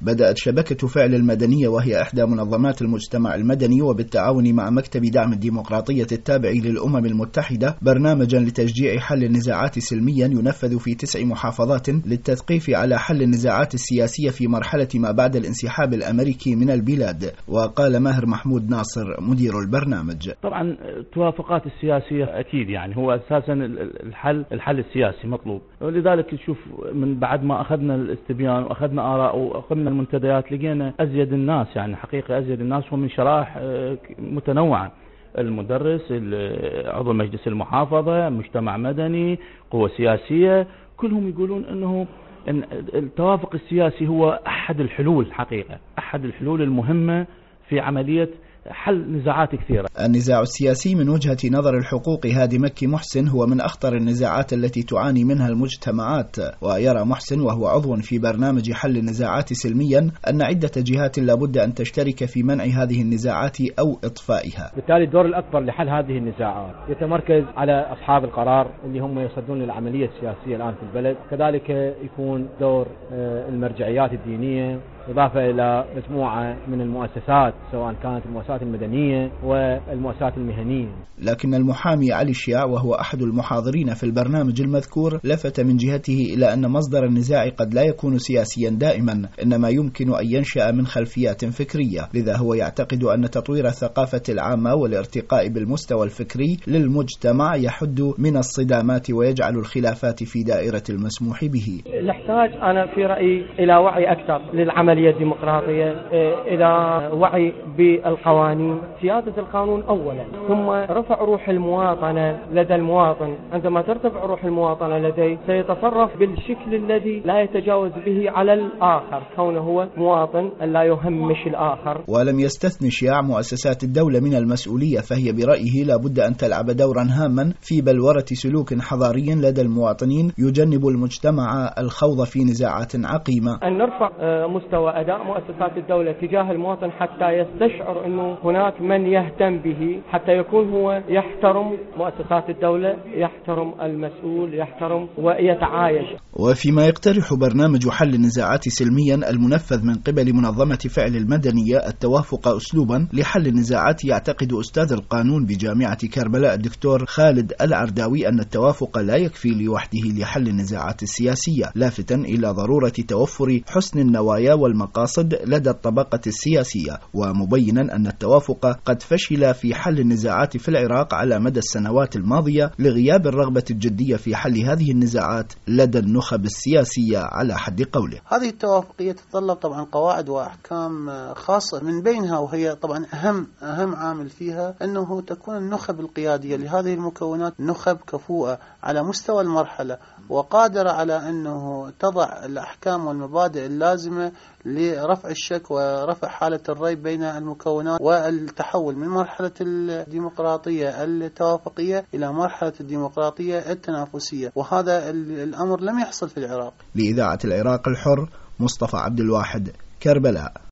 بدأت شبكة فعل المدنية وهي إحدى منظمات المجتمع المدني وبالتعاون مع مكتب دعم الديمقراطية التابع للأمم المتحدة برنامجا لتشجيع حل النزاعات سلميا ينفذ في 9 محافظات للتثقيف على حل النزاعات السياسية في مرحلة ما بعد الانسحاب الأمريكي من البلاد. وقال ماهر محمود ناصر مدير البرنامج: طبعا التوافقات السياسية أكيد يعني هو أساسا الحل السياسي مطلوب، ولذلك نشوف من بعد ما أخذنا الاستبيان وأخذنا آراء وأخذنا المنتديات لقينا أزيد الناس، يعني حقيقة أزيد الناس ومن شرائح متنوعة، المدرس، عضو مجلس المحافظة، مجتمع مدني، قوى سياسية، كلهم يقولون أنه إن التوافق السياسي هو أحد الحلول، حقيقة أحد الحلول المهمة في عملية حل نزاعات كثيرة. النزاع السياسي من وجهة نظر الحقوق هادي مكي محسن هو من أخطر النزاعات التي تعاني منها المجتمعات، ويرى محسن وهو عضو في برنامج حل النزاعات سلميا أن عدة جهات لابد أن تشترك في منع هذه النزاعات أو إطفائها. بالتالي الدور الأكبر لحل هذه النزاعات يتمركز على أصحاب القرار اللي هم يصدون للعملية السياسية الآن في البلد، كذلك يكون دور المرجعيات الدينية، إضافة إلى مجموعة من المؤسسات سواء كانت المؤسسات المدنية والمؤسسات المهنية. لكن المحامي علي الشياع وهو أحد المحاضرين في البرنامج المذكور لفت من جهته إلى أن مصدر النزاع قد لا يكون سياسيا دائما، إنما يمكن أن ينشأ من خلفيات فكرية، لذا هو يعتقد أن تطوير الثقافة العامة والارتقاء بالمستوى الفكري للمجتمع يحد من الصدامات ويجعل الخلافات في دائرة المسموح به. نحتاج أنا في رأيي إلى وعي أكثر للعملية الديمقراطية، إلى وعي بالقوانين، سيادة القانون أولا، ثم رفع روح المواطنة لدى المواطن. عندما ترتفع روح المواطنة لديه سيتصرف بالشكل الذي لا يتجاوز به على الآخر، كونه هو مواطن لا يهمش الآخر. ولم يستثني شياع مؤسسات الدولة من المسؤولية، فهي برأيه لابد أن تلعب دورا هاما في بلورة سلوك حضاري لدى المواطنين يجنب المجتمع الخوض في نزاعات عقيمة. أن نرفع مستوى أداء مؤسسات الدولة تجاه المواطن حتى يستشعر أنه هناك من يهتم به، حتى يكون هو يحترم مؤسسات الدولة، يحترم المسؤول، يحترم ويتعايش. وفيما يقترح برنامج حل النزاعات سلميا المنفذ من قبل منظمة فعل المدنية التوافق أسلوبا لحل النزاعات، يعتقد أستاذ القانون بجامعة كربلاء الدكتور خالد العرداوي أن التوافق لا يكفي لوحده لحل النزاعات السياسية، لافتا إلى ضرورة توفر حسن النوايا والمقاصد لدى الطبقة السياسية، ومبينا أن التوافق قد فشل في حل النزاعات في العراق على مدى السنوات الماضية لغياب الرغبة الجدية في حل هذه النزاعات لدى النخب السياسية على حد قوله. هذه التوافقية تتطلب طبعا قواعد وأحكام خاصة، من بينها وهي طبعا أهم عامل فيها أنه تكون النخب القيادية لهذه المكونات نخب كفؤة على مستوى المرحلة وقادرة على أنه تضع الأحكام والمبادئ اللازمة لرفع الشك ورفع حالة الريب بين المكونات والتحول من مرحلة الديمقراطية التوافقية إلى مرحلة الديمقراطية التنافسية، وهذا الأمر لم يحصل في العراق. لإذاعة العراق الحر، مصطفى عبد الواحد، كربلاء.